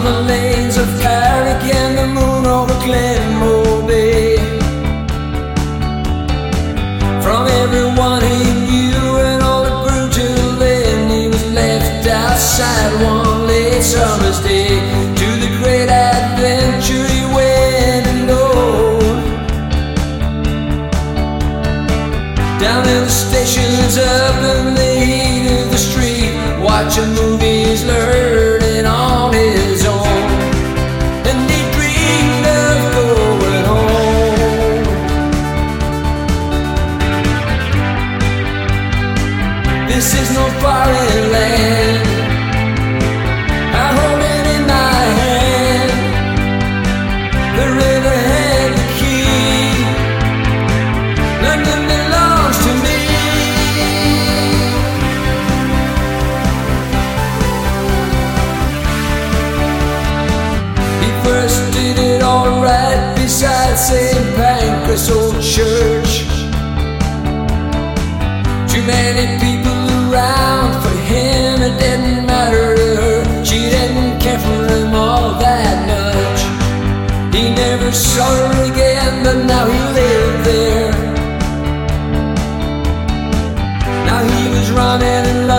on the lanes of Carrick and the moon over Glenmore Bay. From everyone he knew and all the brutal end, he was left outside one late summer's day. To the great adventure he went alone. Down in the stations, up in the heat of the street, watching movies, learning on his own. And he dreamed of going home. This is no foreign land. I hold it in my hand. The river had the key. London belongs to me. He first did it all right beside St. Pancras old church. Too many people around for him, it didn't matter to her. She didn't care for him all that much. He never saw her again, but now he lived there. Now he was running